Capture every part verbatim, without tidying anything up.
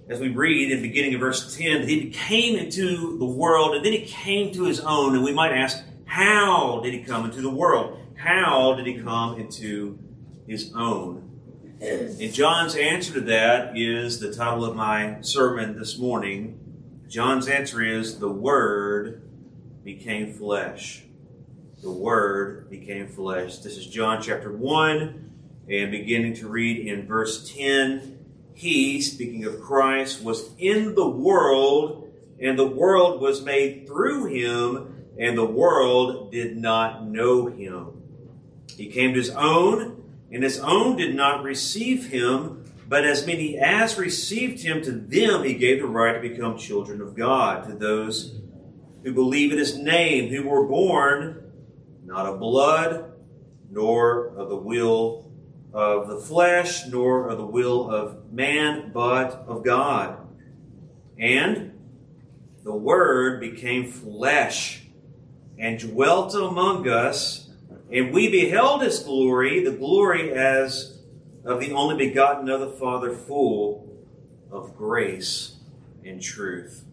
as we read in the beginning of verse ten, that he came into the world and then he came to his own. And we might ask, how did he come into the world? How did he come into his own? And John's answer to that is the title of my sermon this morning. John's answer is, the Word became flesh. The Word became flesh. This is John chapter one, and beginning to read in verse ten. He, speaking of Christ, was in the world, and the world was made through him, and the world did not know him. He came to his own, and his own did not receive him, but as many as received him, to them he gave the right to become children of God, to those who believe in his name, who were born not of blood, nor of the will of the flesh, nor of the will of man, but of God. And the Word became flesh and dwelt among us, and we beheld his glory, the glory as of the only begotten of the Father, full of grace and truth.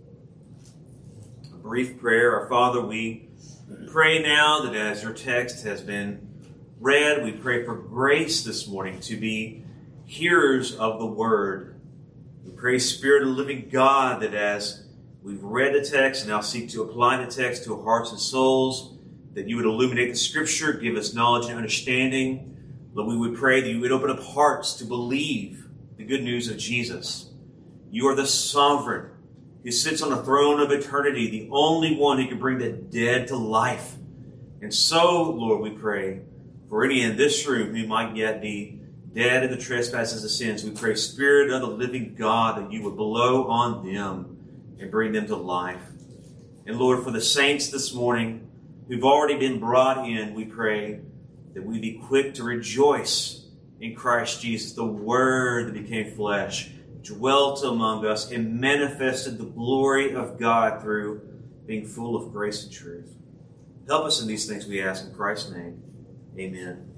A brief prayer. Our Father, we pray now that as your text has been read, we pray for grace this morning to be hearers of the Word. We pray, Spirit of the living God, that as we've read the text and now seek to apply the text to our hearts and souls, that you would illuminate the Scripture, give us knowledge and understanding. Lord, we would pray that you would open up hearts to believe the good news of Jesus. You are the sovereign who sits on the throne of eternity, the only one who can bring the dead to life. And so, Lord, we pray for any in this room who might yet be dead in the trespasses of sins, we pray, Spirit of the living God, that you would blow on them and bring them to life. And Lord, for the saints this morning who've already been brought in, we pray that we be quick to rejoice in Christ Jesus, the Word that became flesh, dwelt among us, and manifested the glory of God through being full of grace and truth. Help us in these things, we ask in Christ's name. Amen.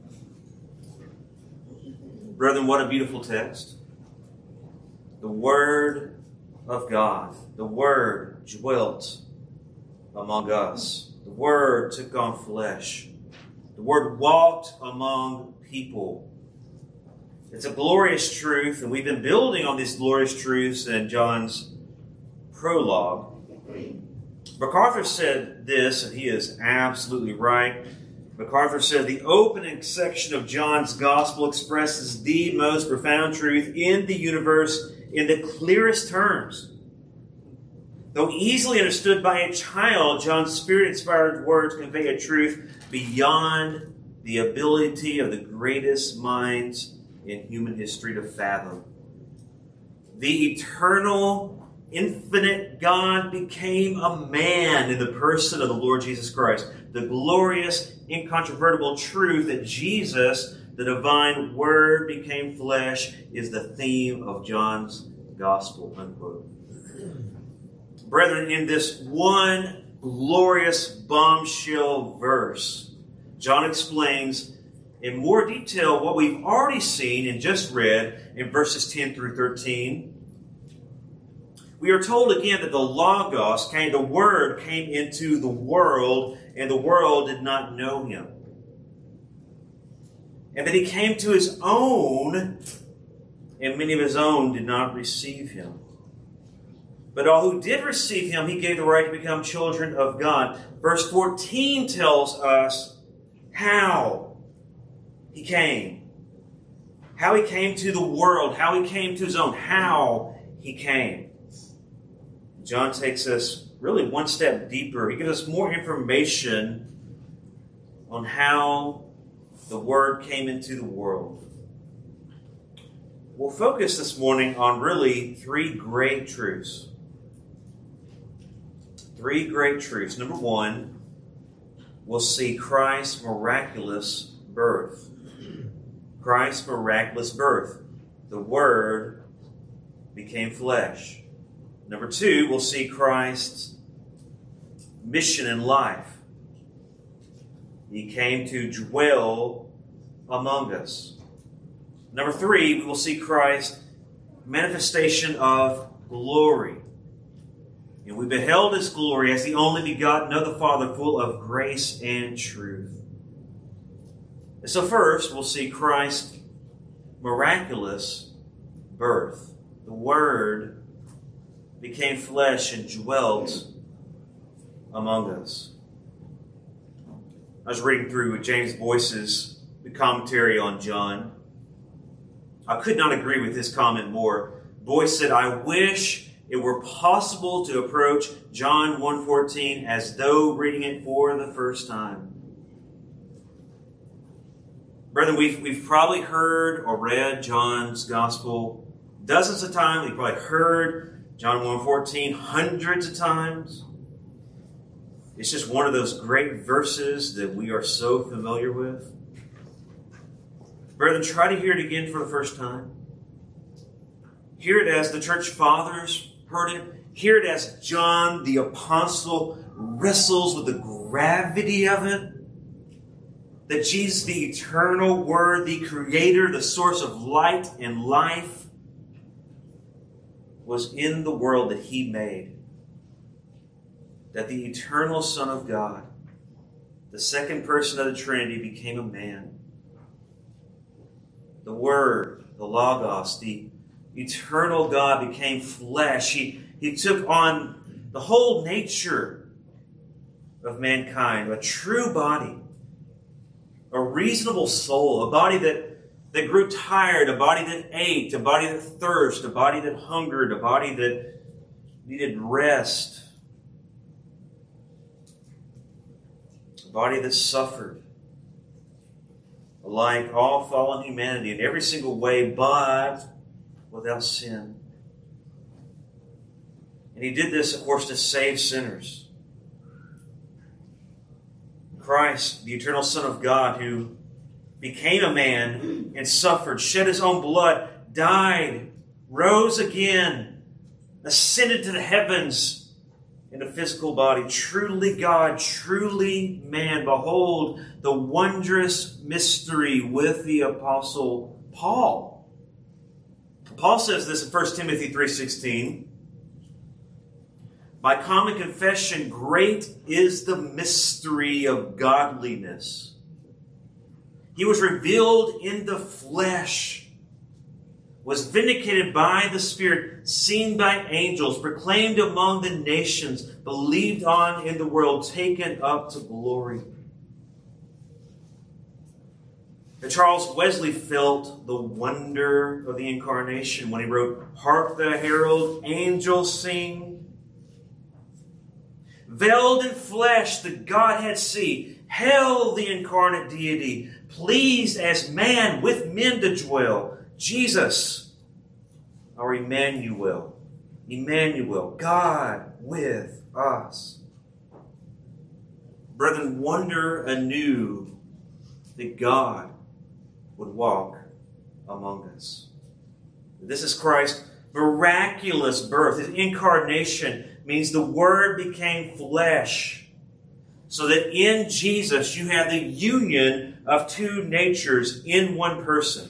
Brethren, what a beautiful text. The Word of God. The Word dwelt among us. The Word took on flesh. The Word walked among people. It's a glorious truth, and we've been building on these glorious truths in John's prologue. MacArthur said this, and he is absolutely right. MacArthur said, the opening section of John's Gospel expresses the most profound truth in the universe in the clearest terms. Though easily understood by a child, John's Spirit-inspired words convey a truth beyond the ability of the greatest minds in human history to fathom. The eternal, infinite God became a man in the person of the Lord Jesus Christ. The glorious, incontrovertible truth that Jesus, the divine Word, became flesh is the theme of John's Gospel, unquote. Brethren, in this one glorious bombshell verse, John explains in more detail what we've already seen and just read in verses ten through thirteen. We are told again that the Logos came, the Word came into the world, and the world did not know him. And that he came to his own, and many of his own did not receive him. But all who did receive him, he gave the right to become children of God. Verse fourteen tells us how he came. How he came to the world. How he came to his own. How he came. John takes us really one step deeper. He gives us more information on how the Word came into the world. We'll focus this morning on really three great truths. Three great truths. Number one, we'll see Christ's miraculous birth. Christ's miraculous birth. The Word became flesh. Number two, we'll see Christ's mission in life. He came to dwell among us. Number three, we will see Christ's manifestation of glory. And we beheld his glory as the only begotten of the Father, full of grace and truth. And so first, we'll see Christ's miraculous birth. The Word became flesh and dwelt among us. I was reading through James Boyce's commentary on John. I could not agree with his comment more. Boyce said, I wish it were possible to approach John one fourteen as though reading it for the first time. Brethren, we've, we've probably heard or read John's Gospel dozens of times. We've probably heard John one fourteen hundreds of times. It's just one of those great verses that we are so familiar with. Brethren, try to hear it again for the first time. Hear it as the church fathers heard it. Hear it as John the Apostle wrestles with the gravity of it. That Jesus, the eternal Word, the Creator, the source of light and life, was in the world that He made. That the eternal Son of God, the second person of the Trinity, became a man. The Word, the Logos, the eternal God became flesh. He, he took on the whole nature of mankind, a true body, a reasonable soul, a body that, that grew tired, a body that ate, a body that thirsted, a body that hungered, a body that needed rest, a body that suffered. Like all fallen humanity in every single way, but without sin. And He did this, of course, to save sinners. Christ, the eternal Son of God, who became a man and suffered, shed His own blood, died, rose again, ascended to the heavens in a physical body, truly God, truly man. Behold the wondrous mystery with the Apostle Paul. Paul says this in First Timothy three sixteen. By common confession, great is the mystery of godliness. He was revealed in the flesh, was vindicated by the Spirit, seen by angels, proclaimed among the nations, believed on in the world, taken up to glory. And Charles Wesley felt the wonder of the Incarnation when he wrote, Hark the herald angels sing. Veiled in flesh, the Godhead see, hail the incarnate deity, pleased as man with men to dwell. Jesus, our Emmanuel, Emmanuel, God with us. Brethren, wonder anew that God would walk among us. This is Christ's miraculous birth. His incarnation means the Word became flesh, so that in Jesus you have the union of two natures in one person.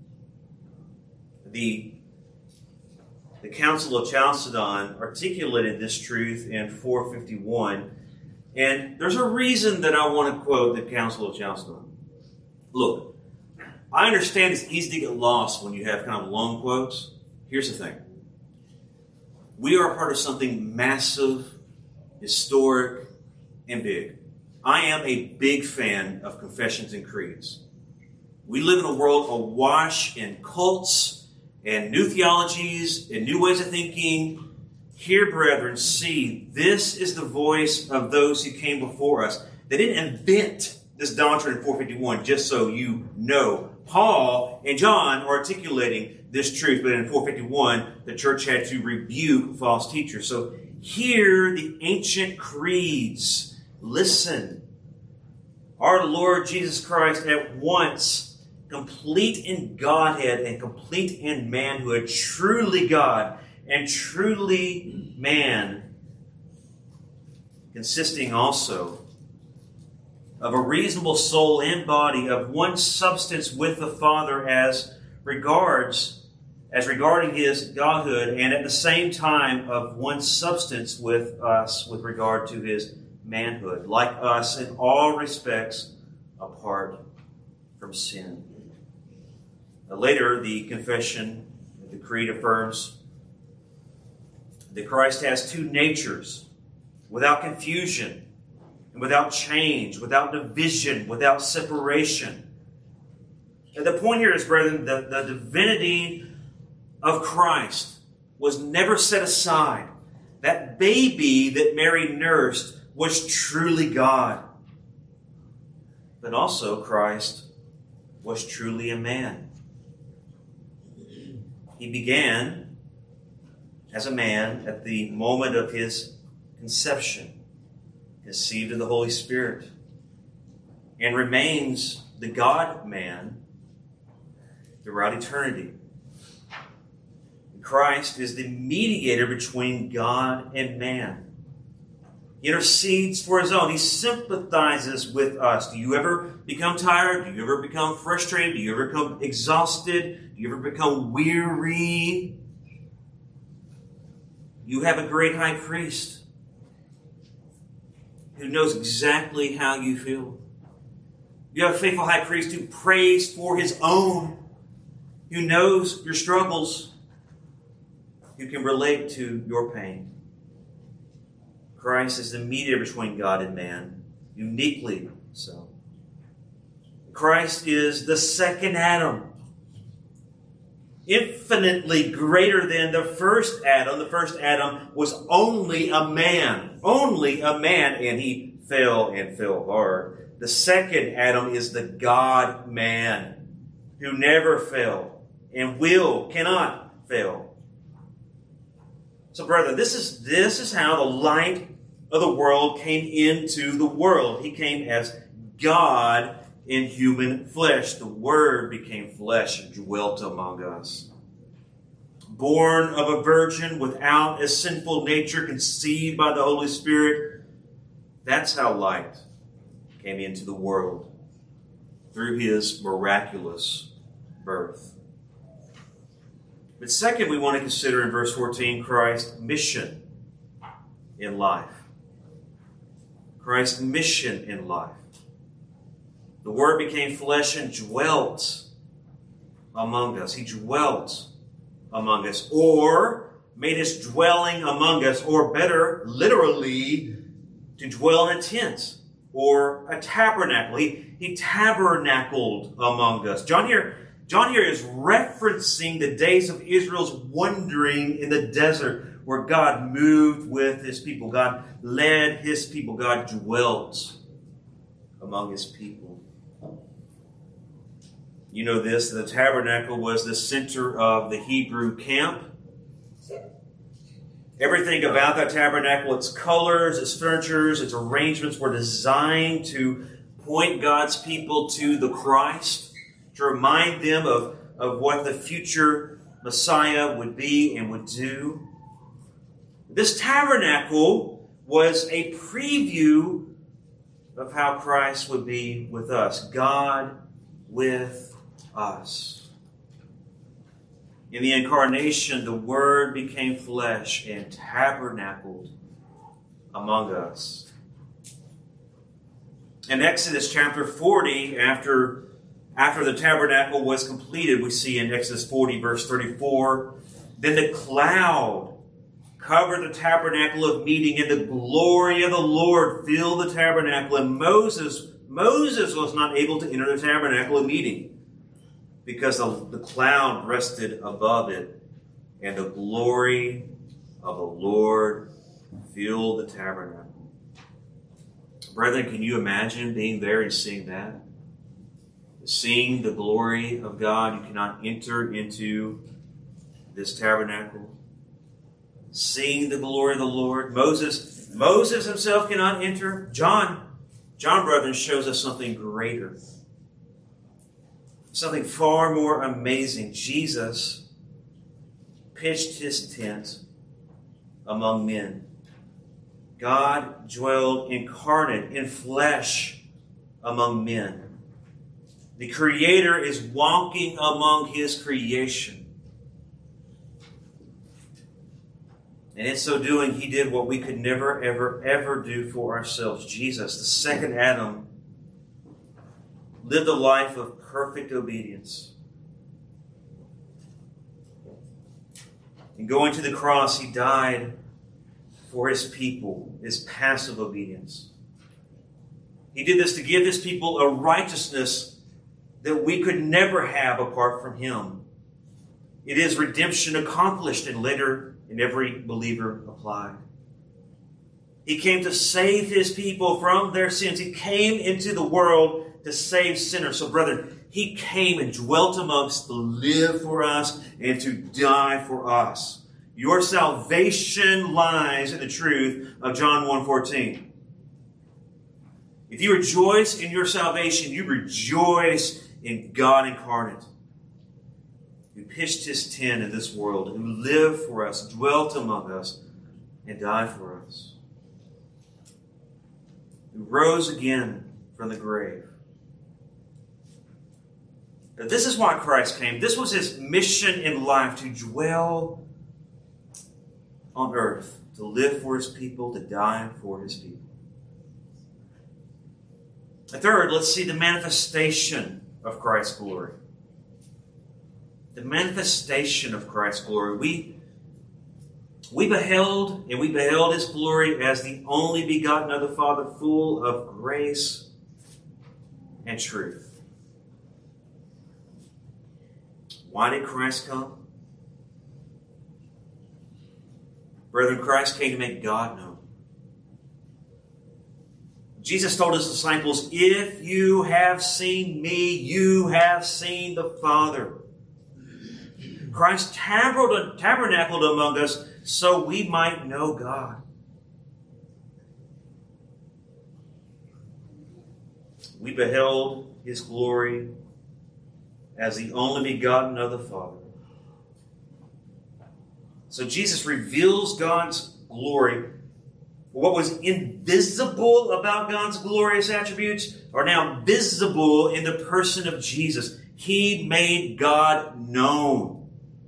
The, the Council of Chalcedon articulated this truth in four fifty-one, and there's a reason that I want to quote the Council of Chalcedon. Look, I understand it's easy to get lost when you have kind of long quotes. Here's the thing. We are a part of something massive, historic, and big. I am a big fan of confessions and creeds. We live in a world awash in cults and new theologies and new ways of thinking. Here, brethren, see, this is the voice of those who came before us. They didn't invent this doctrine in four fifty-one, just so you know. Paul and John are articulating this truth, but in four fifty-one, the church had to rebuke false teachers. So hear the ancient creeds. Listen. Our Lord Jesus Christ at once complete in Godhead and complete in manhood, truly God and truly man, consisting also of a reasonable soul and body, of one substance with the Father as regards as regarding his godhood, and at the same time of one substance with us with regard to his manhood, like us in all respects apart from sin. Now, later, the confession, the creed affirms that Christ has two natures, without confusion, and without change, without division, without separation. And the point here is, brethren, the, the divinity of Christ was never set aside. That baby that Mary nursed was truly God. But also Christ was truly a man. He began as a man at the moment of his conception, conceived of the Holy Spirit, and remains the God-man throughout eternity. Christ is the mediator between God and man. He intercedes for his own. He sympathizes with us. Do you ever become tired? Do you ever become frustrated? Do you ever become exhausted? Do you ever become weary? You have a great high priest who knows exactly how you feel. You have a faithful high priest who prays for his own, who knows your struggles, who can relate to your pain. Christ is the mediator between God and man, uniquely so. Christ is the second Adam, infinitely greater than the first Adam. The first Adam was only a man, only a man, and he fell and fell hard. The second Adam is the God-man who never fell and will, cannot fail. So, brother, this is, this is how the light of the world came into the world. He came as God in human flesh. The Word became flesh and dwelt among us. Born of a virgin without a sinful nature, conceived by the Holy Spirit. That's how light came into the world, through his miraculous birth. But second, we want to consider in verse fourteen Christ's mission in life. Christ's mission in life. The Word became flesh and dwelt among us. He dwelt among us, or made his dwelling among us, or better, literally, to dwell in a tent or a tabernacle. He, he tabernacled among us. John here, John here is referencing the days of Israel's wandering in the desert, where God moved with his people. God led his people. God dwelt among his people. You know this, the tabernacle was the center of the Hebrew camp. Everything about that tabernacle, its colors, its furniture, its arrangements were designed to point God's people to the Christ, to remind them of, of what the future Messiah would be and would do. This tabernacle was a preview of how Christ would be with us. God with us. In the incarnation, the Word became flesh and tabernacled among us. In Exodus chapter forty, after, after the tabernacle was completed, we see in Exodus forty, verse thirty-four, then the cloud covered the tabernacle of meeting, and the glory of the Lord filled the tabernacle. And Moses, Moses was not able to enter the tabernacle of meeting, because the, the cloud rested above it, and the glory of the Lord filled the tabernacle. Brethren, can you imagine being there and seeing that? Seeing the glory of God. You cannot enter into this tabernacle. Seeing the glory of the Lord. Moses, Moses himself cannot enter. John, John, brethren, shows us something greater. Something far more amazing. Jesus pitched his tent among men. God dwelled incarnate in flesh among men. The Creator is walking among his creation. And in so doing, he did what we could never, ever, ever do for ourselves. Jesus, the second Adam, lived a life of perfect obedience. In going to the cross, he died for his people, his passive obedience. He did this to give his people a righteousness that we could never have apart from him. It is redemption accomplished and later in every believer applied. He came to save his people from their sins. He came into the world to save sinners. So, brethren, he came and dwelt amongst to live for us and to die for us. Your salvation lies in the truth of John one fourteen. If you rejoice in your salvation, you rejoice in God incarnate, who pitched his tent in this world, who lived for us, dwelt among us, and died for us, who rose again from the grave. But this is why Christ came. This was his mission in life, to dwell on earth, to live for his people, to die for his people. And third, let's see the manifestation of Christ's glory. The manifestation of Christ's glory. We, we beheld, and we beheld his glory as the only begotten of the Father, full of grace and truth. Why did Christ come? Brethren, Christ came to make God known. Jesus told his disciples, if you have seen me, you have seen the Father. Christ tabernacled among us so we might know God. We beheld his glory as the only begotten of the Father. So Jesus reveals God's glory. What was invisible about God's glorious attributes are now visible in the person of Jesus. He made God known.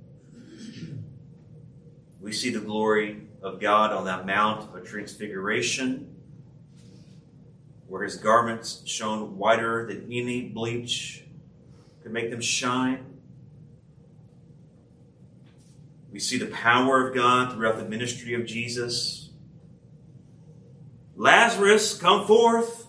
We see the glory of God on that Mount of Transfiguration, where his garments shone whiter than any bleach could make them shine. We see the power of God throughout the ministry of Jesus. Lazarus, come forth.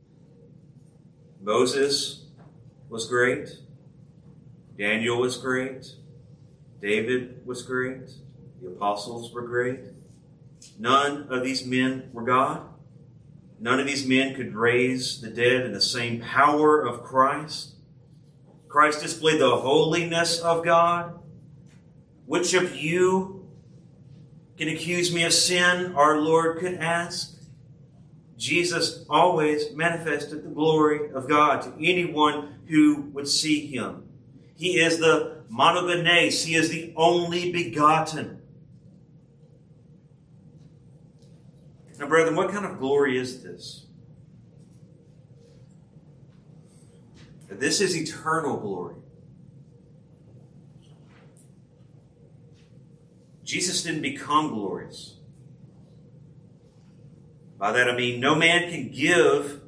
Moses was great. Daniel was great. David was great. The apostles were great. None of these men were God. None of these men could raise the dead in the same power of Christ. Christ displayed the holiness of God. Which of you can accuse me of sin? Our Lord could ask. Jesus always manifested the glory of God to anyone who would see him. He is the monogenes. He is the only begotten. Now, brethren, what kind of glory is this? This is eternal glory. Jesus didn't become glorious. By that I mean no man can give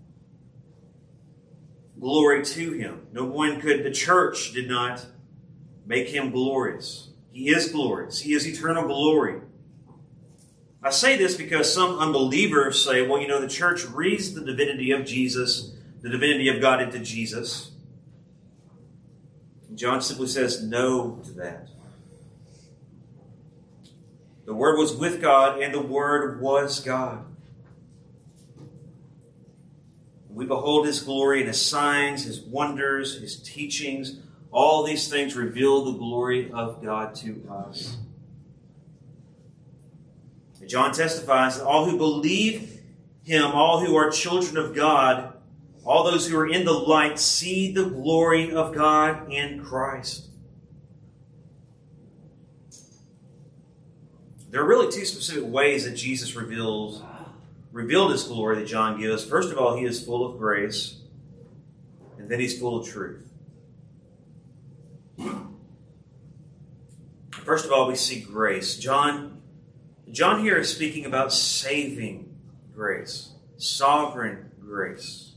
glory to him. No one could. The church did not make him glorious. He is glorious. He is eternal glory. I say this because some unbelievers say, well, you know, the church reads the divinity of Jesus, the divinity of God into Jesus. And John simply says no to that. The Word was with God, and the Word was God. We behold his glory and his signs, his wonders, his teachings. All these things reveal the glory of God to us. And John testifies that all who believe him, all who are children of God, all those who are in the light, see the glory of God in Christ. There are really two specific ways that Jesus reveals revealed his glory that John gives. First of all, he is full of grace, and then he's full of truth. First of all, we see grace. John John here is speaking about saving grace, sovereign grace.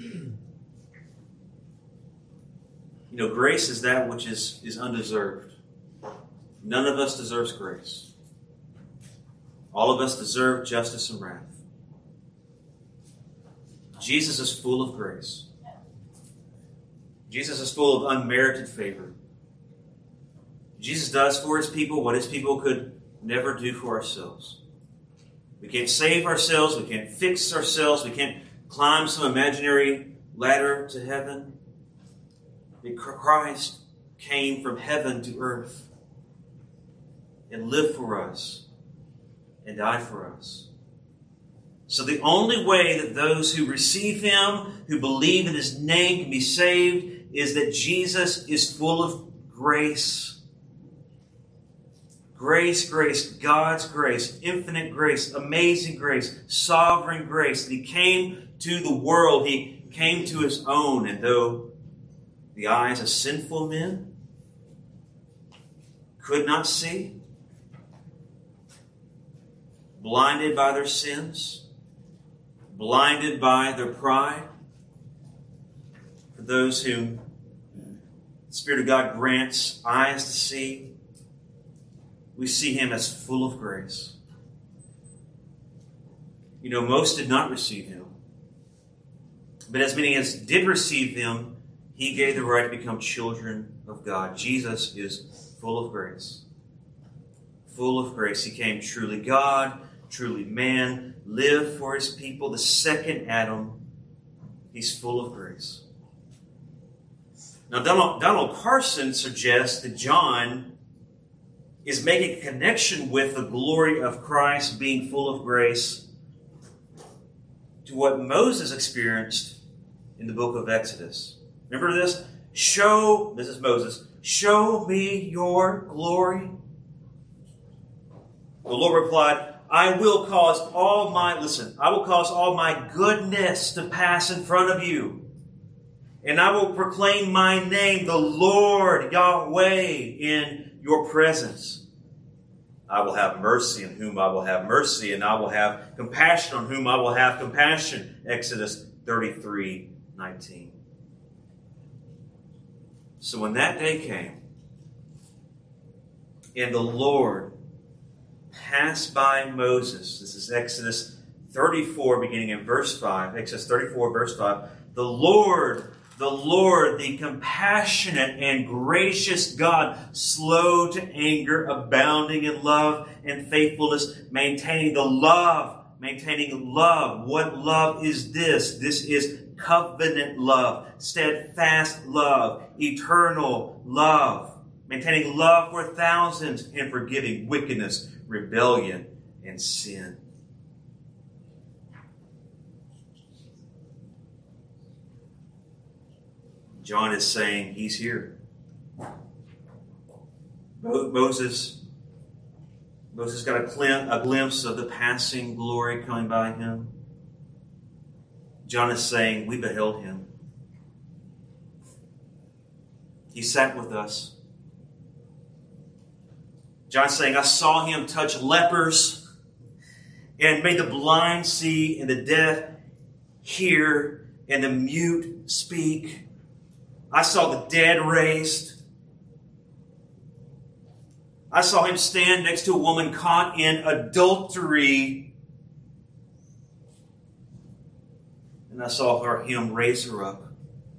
You know, grace is that which is, is undeserved. None of us deserves grace. All of us deserve justice and wrath. Jesus is full of grace. Jesus is full of unmerited favor. Jesus does for his people what his people could never do for ourselves. We can't save ourselves. We can't fix ourselves. We can't climb some imaginary ladder to heaven. Christ came from heaven to earth and lived for us and died for us. So the only way that those who receive him, who believe in his name, can be saved is that Jesus is full of grace. Grace, grace, God's grace, infinite grace, amazing grace, sovereign grace. That he came to the world. He came to his own. And though the eyes of sinful men could not see, blinded by their sins, blinded by their pride, for those whom the Spirit of God grants eyes to see, we see him as full of grace. You know, most did not receive him. But as many as did receive him, he gave the right to become children of God. Jesus is full of grace. Full of grace. He came truly God, truly man, lived for his people. The second Adam, he's full of grace. Now, Donald, Donald Carson suggests that John is making a connection with the glory of Christ being full of grace to what Moses experienced in the book of Exodus. Remember this? Show, this is Moses, show me your glory. The Lord replied, I will cause all my, listen, I will cause all my goodness to pass in front of you. And I will proclaim my name, the Lord Yahweh, in your presence. I will have mercy on whom I will have mercy, and I will have compassion on whom I will have compassion. Exodus thirty-three nineteen. So when that day came, and the Lord passed by Moses, this is Exodus thirty-four, beginning in verse five, Exodus thirty-four, verse five, the Lord, the Lord, the compassionate and gracious God, slow to anger, abounding in love and faithfulness, maintaining the love, maintaining love. What love is this? This is covenant love, steadfast love, eternal love, maintaining love for thousands and forgiving wickedness, rebellion, and sin. John is saying he's here. Moses, Moses got a glimpse of the passing glory coming by him. John is saying we beheld him. He sat with us. John's saying, I saw him touch lepers and made the blind see and the deaf hear and the mute speak. I saw the dead raised. I saw him stand next to a woman caught in adultery. And I saw her, him raise her up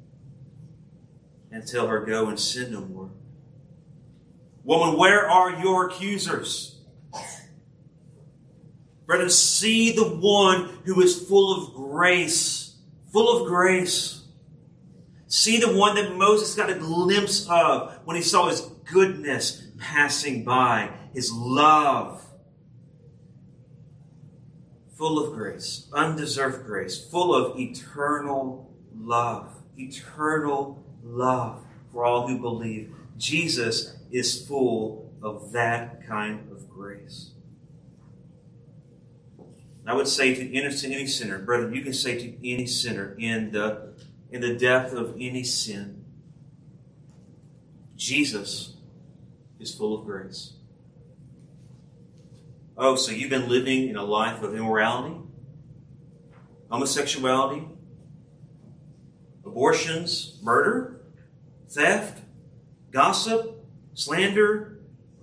and tell her, go and sin no more. Woman, where are your accusers? Brethren, see the one who is full of grace. Full of grace. See the one that Moses got a glimpse of when he saw his goodness passing by. His love. Full of grace. Undeserved grace. Full of eternal love. Eternal love for all who believe. Jesus is full of that kind of grace. I would say to any sinner, brother, you can say to any sinner in the, in the depth of any sin, Jesus is full of grace. Oh, so you've been living in a life of immorality, homosexuality, abortions, murder, theft, gossip, slander.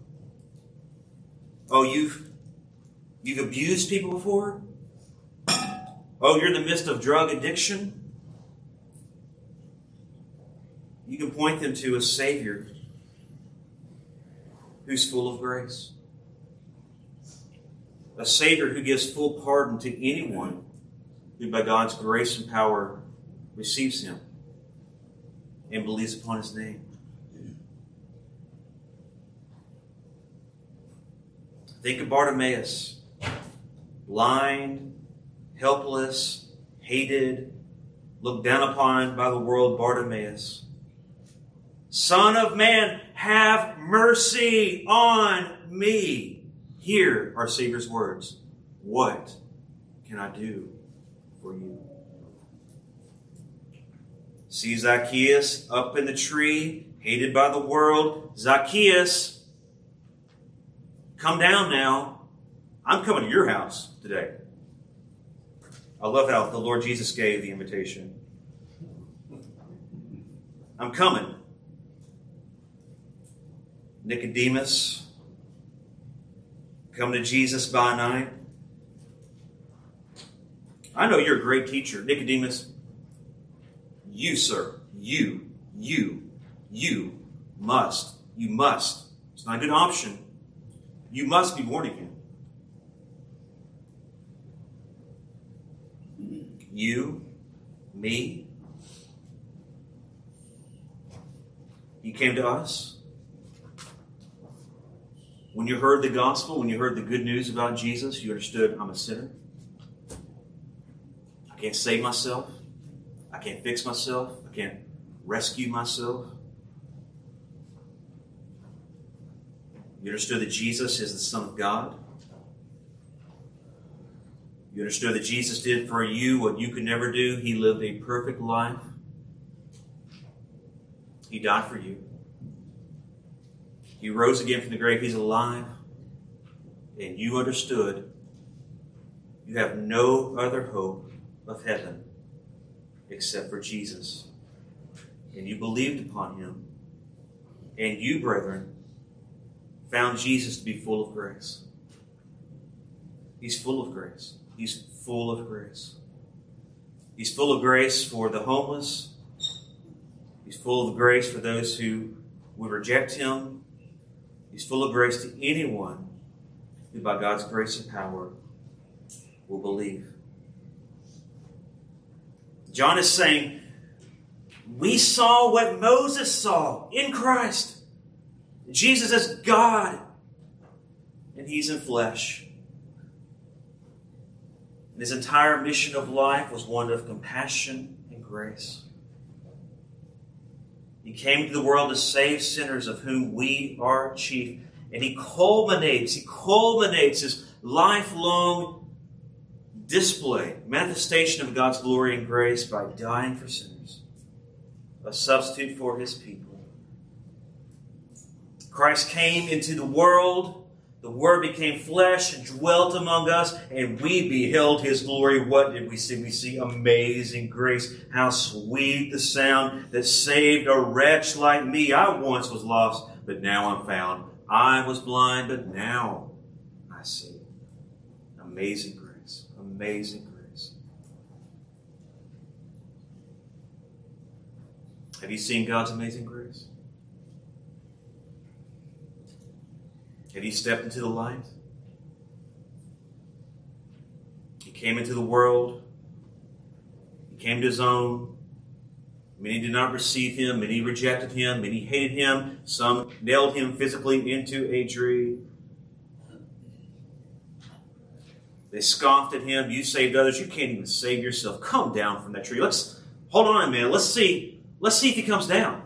Oh, you've you've abused people before? Oh, you're in the midst of drug addiction? You can point them to a Savior who's full of grace. A Savior who gives full pardon to anyone who by God's grace and power receives Him and believes upon His name. Think of Bartimaeus, blind, helpless, hated, looked down upon by the world, Bartimaeus. Son of man, have mercy on me. Hear our Savior's words. What can I do for you? See Zacchaeus up in the tree, hated by the world. Zacchaeus, come down now. I'm coming to your house today. I love how the Lord Jesus gave the invitation. I'm coming. Nicodemus, come to Jesus by night. I know you're a great teacher. Nicodemus, you, sir, you, you, you must, you must. It's not a good option. You must be born again. You, me. He came to us. When you heard the gospel, when you heard the good news about Jesus, you understood, I'm a sinner. I can't save myself. I can't fix myself. I can't rescue myself. You understood that Jesus is the Son of God. You understood that Jesus did for you what you could never do. He lived a perfect life. He died for you. He rose again from the grave. He's alive. And you understood you have no other hope of heaven except for Jesus. And you believed upon Him. And you, brethren, found Jesus to be full of grace. He's full of grace. He's full of grace. He's full of grace for the homeless. He's full of grace for those who would reject Him. He's full of grace to anyone who by God's grace and power will believe. John is saying, we saw what Moses saw in Christ. Jesus is God, and He's in flesh. And His entire mission of life was one of compassion and grace. He came to the world to save sinners, of whom we are chief. And He culminates, He culminates His lifelong display, manifestation of God's glory and grace by dying for sinners, a substitute for His people. Christ came into the world. The Word became flesh and dwelt among us, and we beheld His glory. What did we see? We see amazing grace. How sweet the sound that saved a wretch like me. I once was lost, but now I'm found. I was blind, but now I see. Amazing grace. Amazing grace. Have you seen God's amazing grace? Have you stepped into the light? He came into the world. He came to His own. Many did not receive Him. Many rejected Him. Many hated Him. Some nailed Him physically into a tree. They scoffed at Him. You saved others. You can't even save yourself. Come down from that tree. Let's hold on a minute. Let's see. Let's see if He comes down.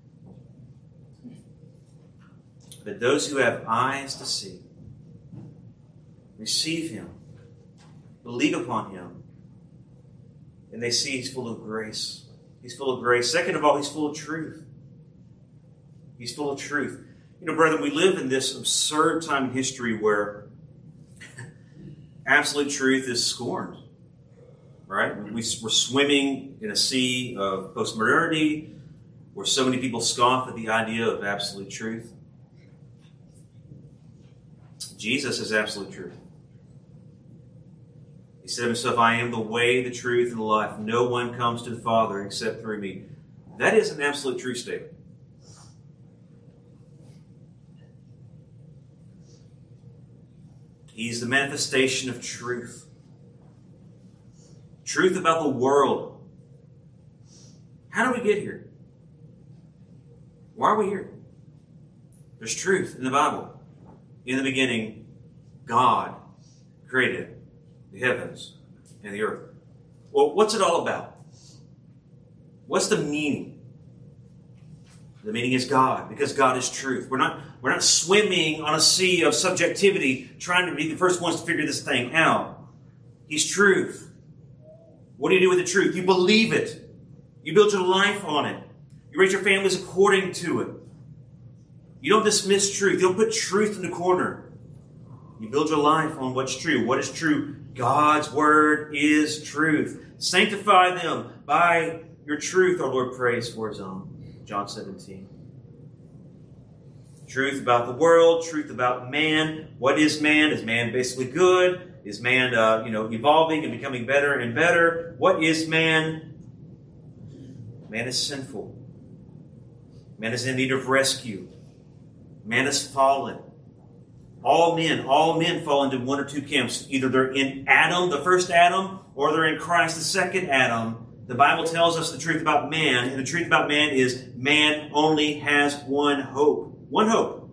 But those who have eyes to see, receive Him, believe upon Him, and they see He's full of grace. He's full of grace. Second of all, He's full of truth. He's full of truth. You know, brethren, we live in this absurd time in history where absolute truth is scorned. Right? We, we're swimming in a sea of postmodernity where so many people scoff at the idea of absolute truth. Jesus is absolute truth. He said of himself, I am the way, the truth, and the life. No one comes to the Father except through me. That is an absolute truth statement. He's the manifestation of truth. Truth about the world. How do we get here? Why are we here? There's truth in the Bible. In the beginning, God created the heavens and the earth. Well, what's it all about? What's the meaning? The meaning is God, because God is truth. We're not, we're not swimming on a sea of subjectivity, trying to be the first ones to figure this thing out. He's truth. What do you do with the truth? You believe it. You build your life on it. You raise your families according to it. You don't dismiss truth. You don't put truth in the corner. You build your life on what's true. What is true? God's word is truth. Sanctify them by your truth, our Lord prays for his own. John seventeen. Truth about the world, truth about man. What is man? Is man basically good? Is man, uh, you know, evolving and becoming better and better? What is man? Man is sinful. Man is in need of rescue. Man is fallen. All men, all men fall into one or two camps. Either they're in Adam, the first Adam, or they're in Christ, the second Adam. The Bible tells us the truth about man, and the truth about man is man only has one hope. One hope.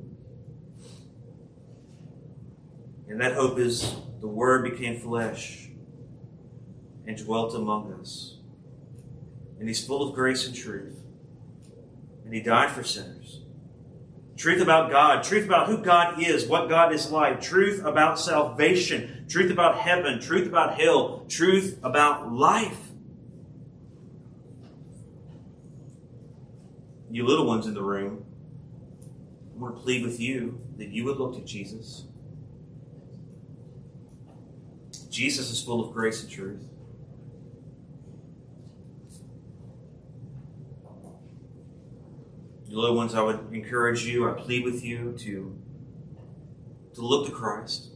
And that hope is the Word became flesh and dwelt among us. And He's full of grace and truth. And He died for sinners. Truth about God. Truth about who God is, what God is like. Truth about salvation. Truth about heaven. Truth about hell. Truth about life. You little ones in the room, I want to plead with you that you would look to Jesus. Jesus is full of grace and truth. You little ones, I would encourage you, I plead with you to, to look to Christ.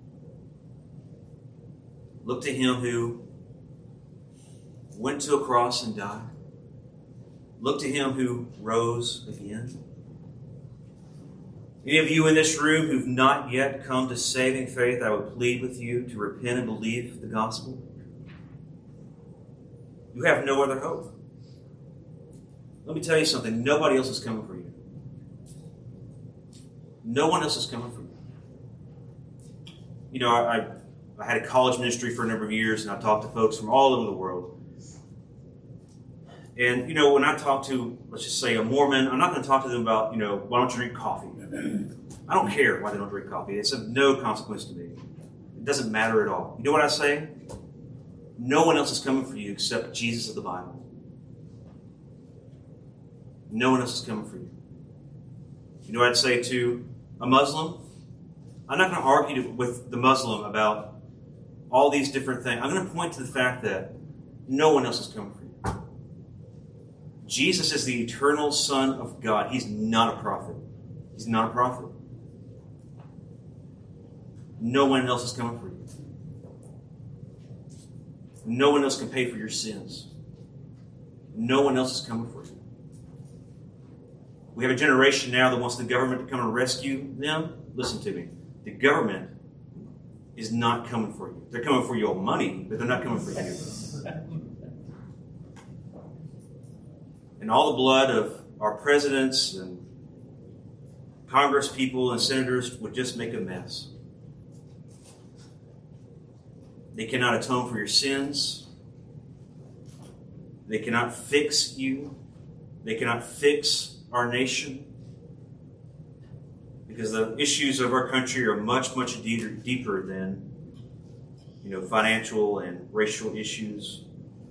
Look to Him who went to a cross and died. Look to Him who rose again. Any of you in this room who've not yet come to saving faith, I would plead with you to repent and believe the gospel. You have no other hope. Let me tell you something. Nobody else is coming for you. No one else is coming for you. You know, I, I, I had a college ministry for a number of years, and I talked to folks from all over the world. And, you know, when I talk to, let's just say, a Mormon, I'm not going to talk to them about, you know, why don't you drink coffee? I don't care why they don't drink coffee. It's of no consequence to me. It doesn't matter at all. You know what I say? No one else is coming for you except Jesus of the Bible. No one else is coming for you. You know what I'd say to a Muslim? I'm not going to argue with the Muslim about all these different things. I'm going to point to the fact that no one else is coming for you. Jesus is the eternal Son of God. He's not a prophet. He's not a prophet. No one else is coming for you. No one else can pay for your sins. No one else is coming for you. We have a generation now that wants the government to come and rescue them. Listen to me. The government is not coming for you. They're coming for your money, but they're not coming for you. And all the blood of our presidents and Congress people and senators would just make a mess. They cannot atone for your sins. They cannot fix you. They cannot fix our nation. Because the issues of our country are much, much deeper, deeper than, you know, financial and racial issues.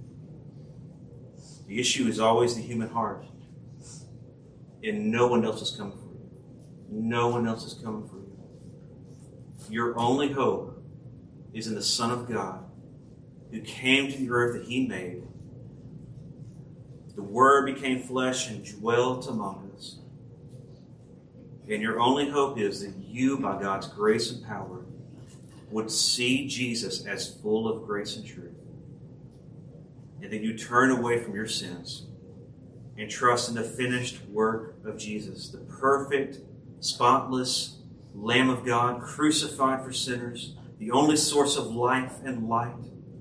The issue is always the human heart. And no one else is coming for you. No one else is coming for you. Your only hope is in the Son of God, who came to the earth that he made. The Word became flesh and dwelt among us. And your only hope is that you, by God's grace and power, would see Jesus as full of grace and truth. And that you turn away from your sins and trust in the finished work of Jesus, the perfect, spotless Lamb of God, crucified for sinners, the only source of life and light.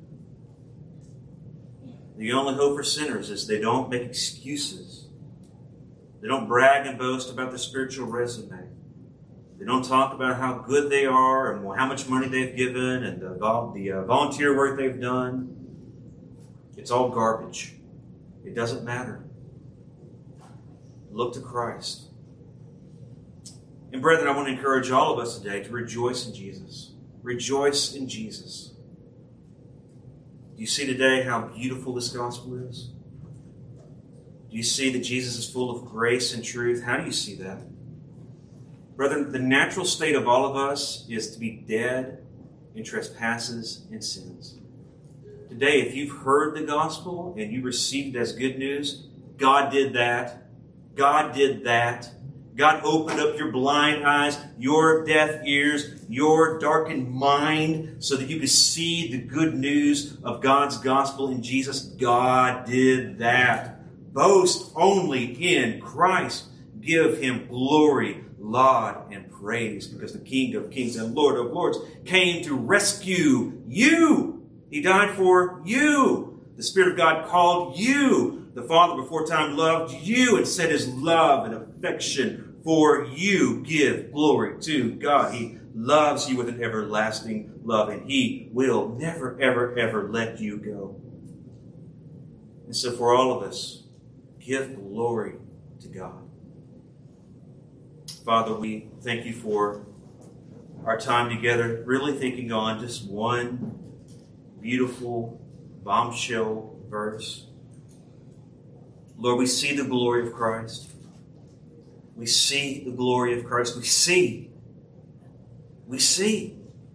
The only hope for sinners is they don't make excuses. They don't brag and boast about their spiritual resume. They don't talk about how good they are and how much money they've given and the, the uh, volunteer work they've done. It's all garbage. It doesn't matter. Look to Christ. And brethren, I want to encourage all of us today to rejoice in Jesus. Rejoice in Jesus. Do you see today how beautiful this gospel is? Do you see that Jesus is full of grace and truth? How do you see that? Brethren, the natural state of all of us is to be dead in trespasses and sins. Today, if you've heard the gospel and you received it as good news, God did that. God did that. God opened up your blind eyes, your deaf ears, your darkened mind so that you could see the good news of God's gospel in Jesus. God did that. Boast only in Christ. Give Him glory, laud, and praise, because the King of kings and Lord of lords came to rescue you. He died for you. The Spirit of God called you. The Father before time loved you and set His love and affection for you. Give glory to God. He loves you with an everlasting love, and He will never, ever, ever let you go. And so for all of us, give glory to God. Father, we thank you for our time together, really thinking on just one beautiful bombshell verse. Lord, we see the glory of Christ. We see the glory of Christ. We see. We see.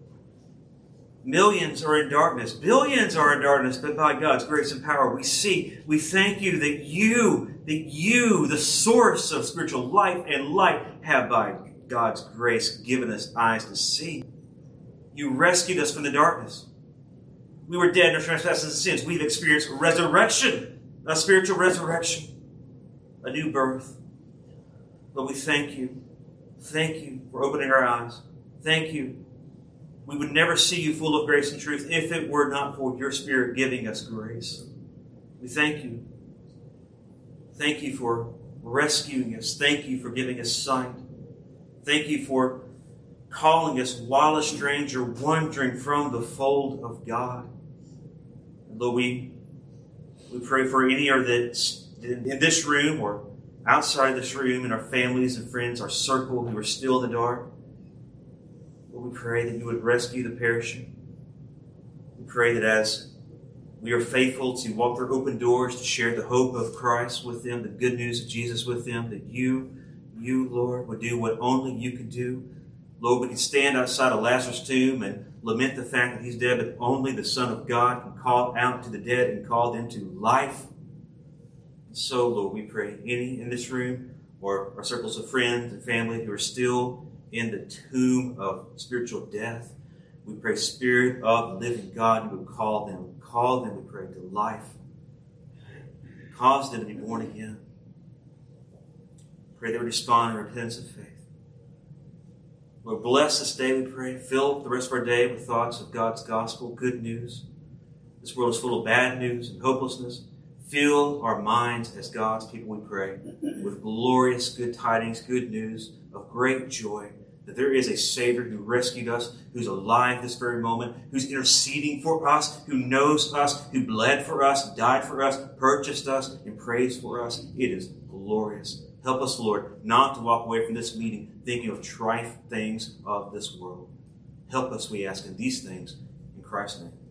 Millions are in darkness. Billions are in darkness, but by God's grace and power, we see. We thank you that you, that you, the source of spiritual life and light, have by God's grace given us eyes to see. You rescued us from the darkness. We were dead in our trespasses and sins. We've experienced resurrection, a spiritual resurrection, a new birth. But we thank you. Thank you for opening our eyes. Thank you. We would never see you full of grace and truth if it were not for your Spirit giving us grace. We thank you. Thank you for rescuing us. Thank you for giving us sight. Thank you for calling us while a stranger, wandering from the fold of God. And Lord, we, we pray for any that's in this room or outside of this room, and our families and friends, our circle who are still in the dark. Lord, we pray that you would rescue the perishing. We pray that as we are faithful to walk through open doors to share the hope of Christ with them, the good news of Jesus with them, that you, you, Lord, would do what only you can do. Lord, we can stand outside of Lazarus' tomb and lament the fact that he's dead, but only the Son of God can call out to the dead and call them to life. So, Lord, we pray any in this room or our circles of friends and family who are still in the tomb of spiritual death, we pray, Spirit of the living God, you would call them. Call them, we pray, to life. Cause them to be born again. Pray they would respond in repentance and faith. Lord, bless this day, we pray. Fill the rest of our day with thoughts of God's gospel, good news. This world is full of bad news and hopelessness. Fill our minds as God's people, we pray, with glorious good tidings, good news of great joy, that there is a Savior who rescued us, who's alive this very moment, who's interceding for us, who knows us, who bled for us, died for us, purchased us, and prays for us. It is glorious. Help us, Lord, not to walk away from this meeting thinking of trite things of this world. Help us, we ask, in these things, in Christ's name.